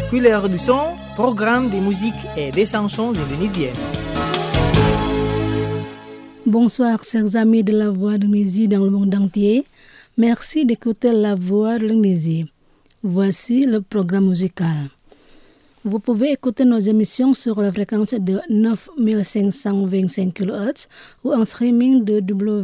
Couleur du son, programme de musique et des chansons indonésiennes. Bonsoir chers amis de la Voix de l'Indonésie dans le monde entier. Merci d'écouter la Voix de l'Indonésie. Voici le programme musical. Vous pouvez écouter nos émissions sur la fréquence de 9525 kHz ou en streaming de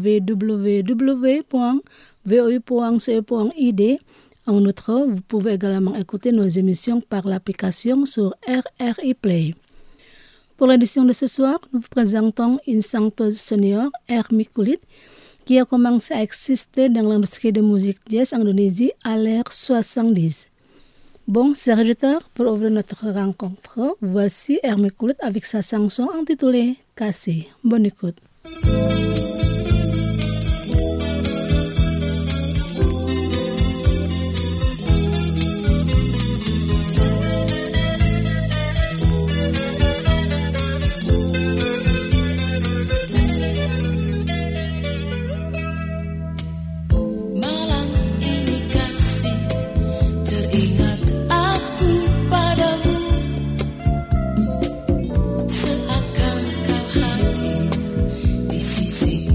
www.voi.ce.id. En outre, vous pouvez également écouter nos émissions par l'application sur RRI Play. Pour l'édition de ce soir, nous vous présentons une chanteuse senior, Ermi Kulit, qui a commencé à exister dans l'industrie de musique jazz en Indonésie à l'ère 70. Bon, chers auditeurs, pour ouvrir notre rencontre, voici Ermi Kulit avec sa chanson intitulée Kasih. Bonne écoute. Seakan kau hadir di sisi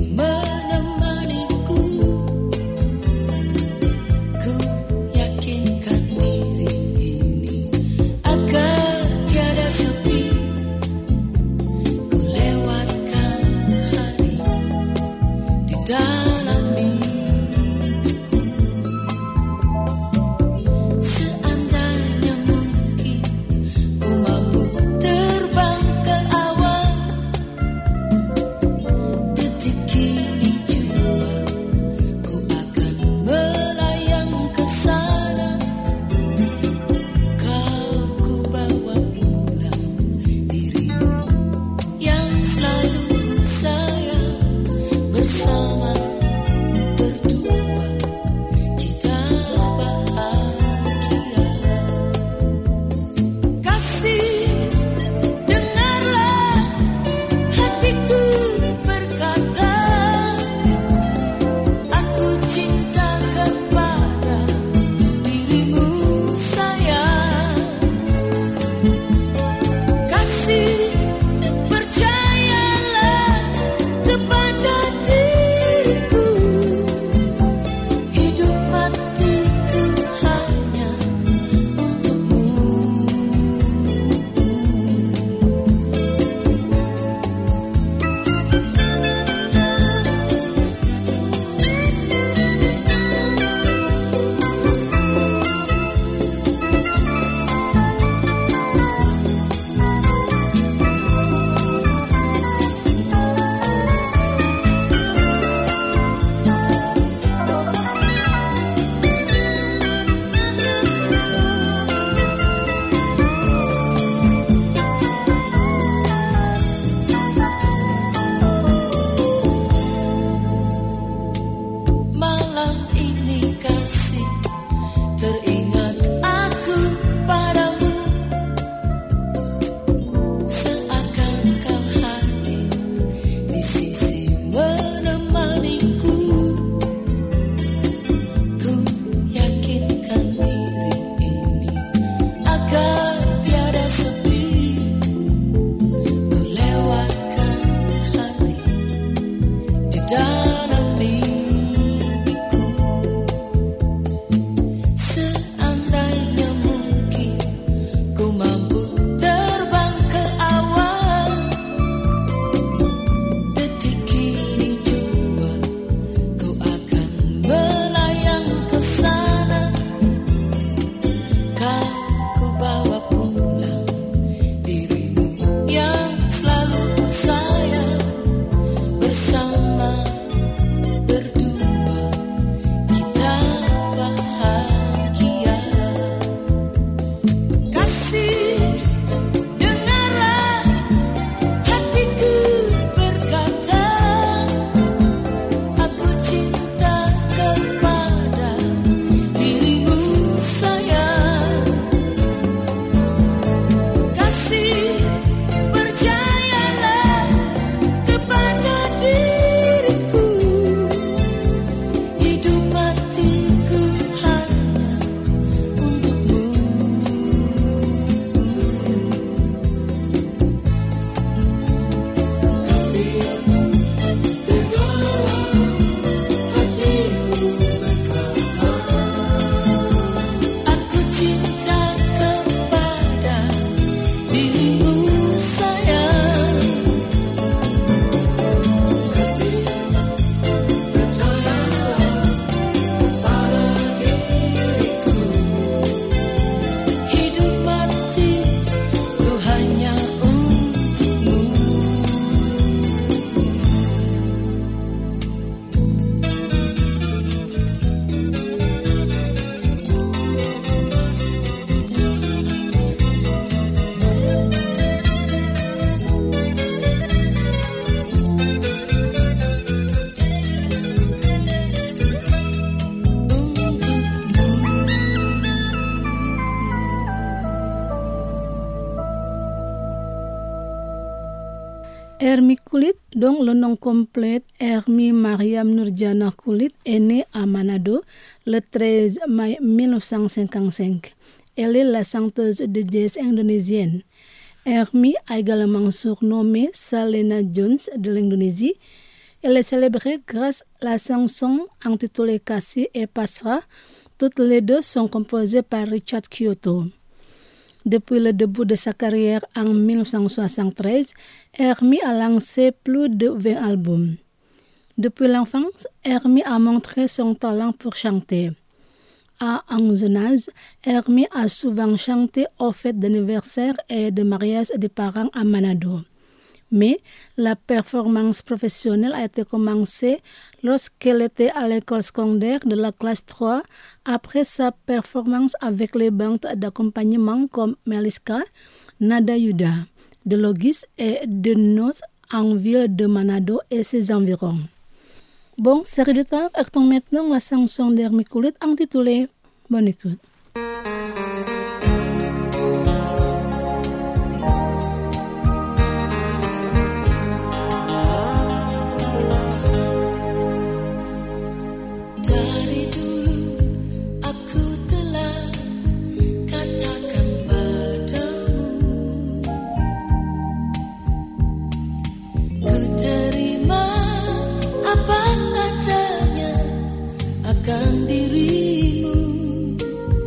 Hermie Koulit, dont le nom complet Hermie Mariam Nurjana Koulit, est née à Manado le 13 mai 1955. Elle est la chanteuse de jazz indonésienne. Hermie a également surnommé Selena Jones de l'Indonésie. Elle est célébrée grâce à la chanson intitulée Kasih et Pasrah. Toutes les deux sont composées par Richard Kyoto. Depuis le début de sa carrière en 1973, Hermie a lancé plus de 20 albums. Depuis l'enfance, Hermie a montré son talent pour chanter. À un jeune âge, Hermie a souvent chanté aux fêtes d'anniversaire et de mariage des parents à Manado. Mais la performance professionnelle a été commencée lorsqu'elle était à l'école secondaire de la classe 3 après sa performance avec les bandes d'accompagnement comme Meliska, Nada Yuda, de Logis et de Nos en ville de Manado et ses environs. Bon, chers auditeurs, écoutons maintenant la chanson d'Hermie Koulit intitulée Bonne écoute. Akan dirimu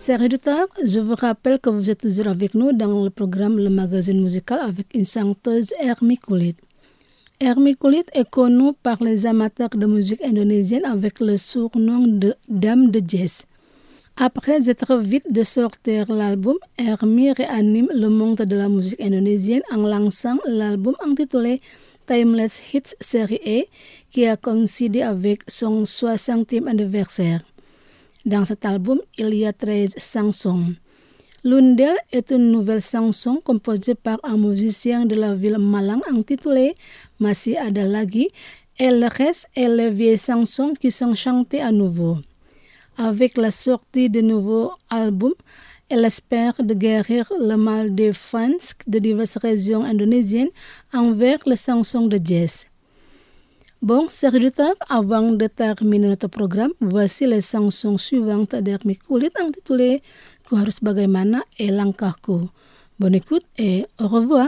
Chers auditeurs, je vous rappelle que vous êtes toujours avec nous dans le programme Le Magazine Musical avec une chanteuse Ermi Kulit. Ermi Kulit est connue par les amateurs de musique indonésienne avec le surnom de Dame de Jazz. Après être vite de sortir l'album, Ermi réanime le monde de la musique indonésienne en lançant l'album intitulé Timeless Hits Série A qui a coïncidé avec son 60e anniversaire. Dans cet album, il y a 13 chansons. L'une d'elles est une nouvelle chanson composée par un musicien de la ville Malang intitulée Masih Ada Lagi et le reste est les vieilles chansons qui sont chantées à nouveau. Avec la sortie de nouveaux albums, elle espère de guérir le mal des fans de diverses régions indonésiennes envers les chansons de jazz. Bon, chers auditeurs, avant de terminer notre programme, voici les chansons suivantes d'Ermi Kulit intitulées Ku Harus Bagaimana et Langkahku. Bonne écoute et au revoir.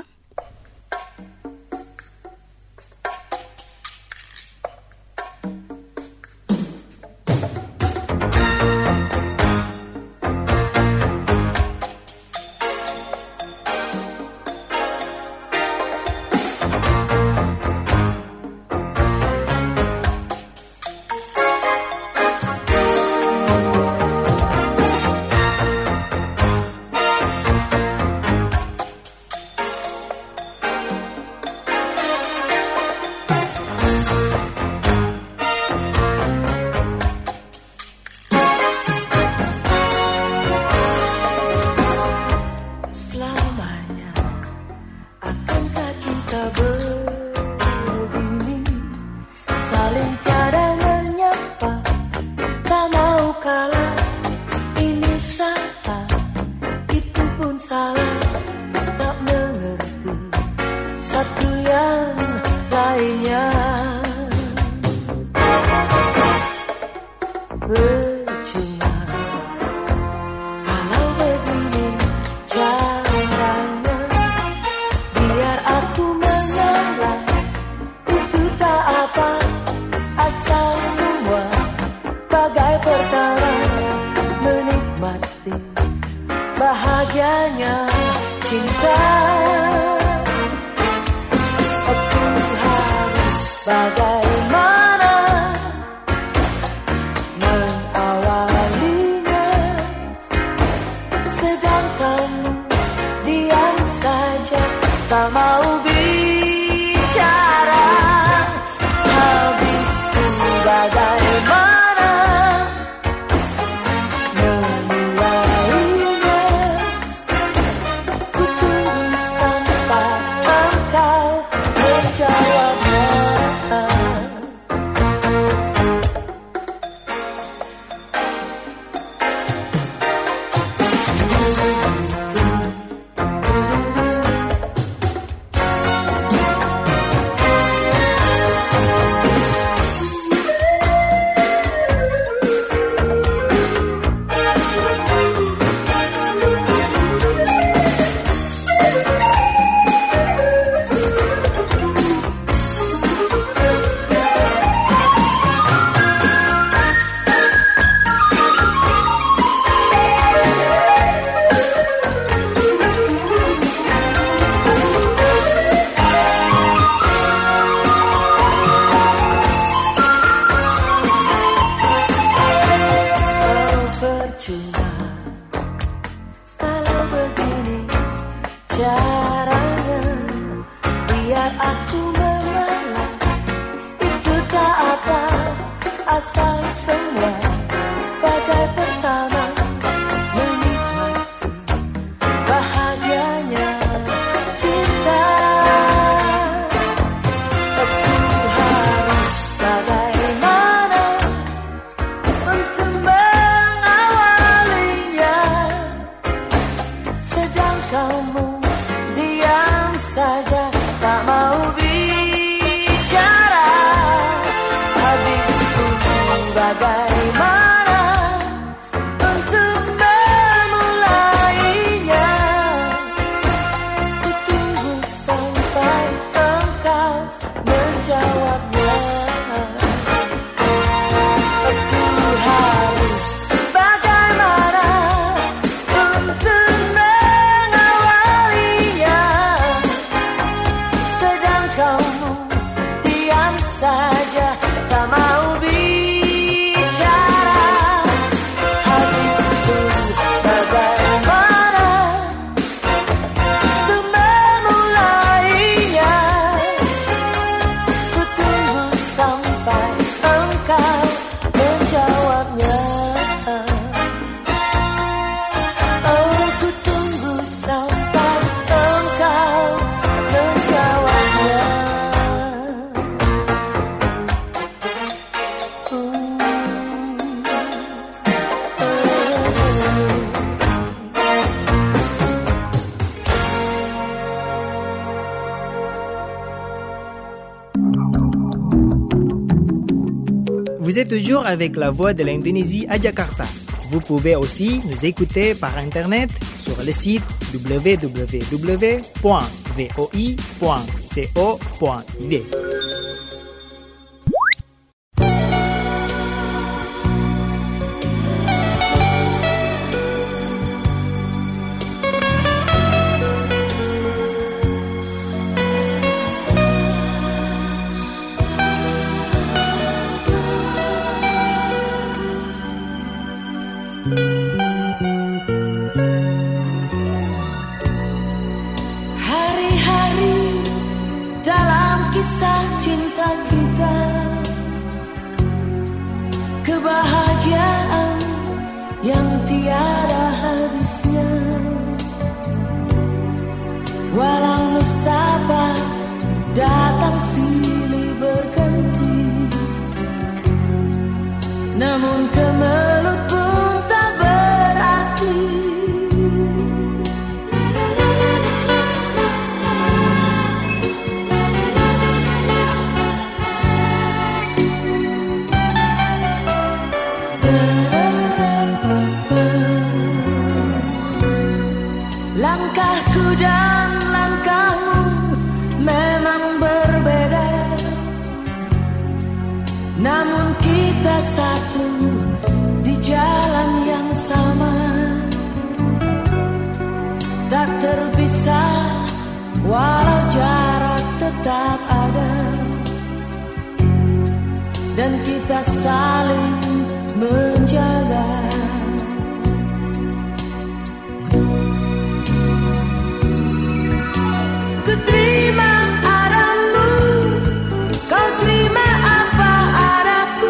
Asal semua bagai pertama menikmati bahagianya cinta. Aku harus bagaimana untuk mengawalinya, sedang kamu diam saja tak mau bicara. Bagaimana est toujours avec la voix de l'Indonésie à Jakarta. Vous pouvez aussi nous écouter par Internet sur le site www.voi.co.id. Hari-hari dalam kisah cinta kita, kebahagiaan yang tiada habisnya. Walau nestapa datang silih berganti, namun kemelut pun tak berarti. Langkahku dan langkahmu memang berbeda, namun kita satu di jalan yang sama. Tak terpisah walau jarak tetap ada, dan kita saling menjaga. Ku terima adamu, kau terima apa adaku.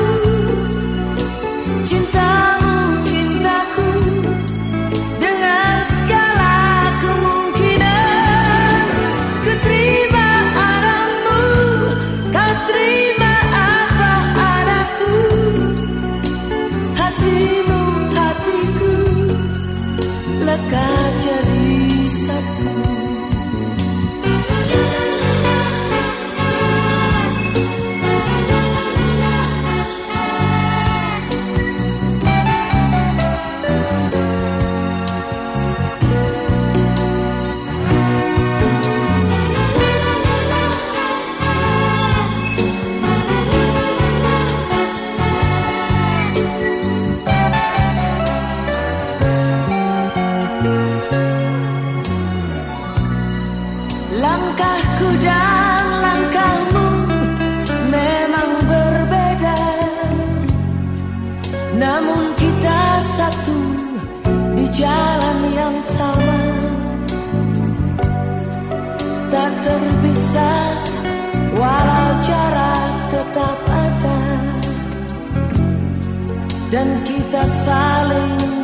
Cintamu, cintaku, dengan segala kemungkinan. Ku terima adamu, kau terima apa adaku. Hatimu, hatiku, lekat jadi satu. Langkahku dan langkahmu memang berbeda, namun kita satu di jalan yang sama. Tak terpisah walau jarak tetap ada, dan kita saling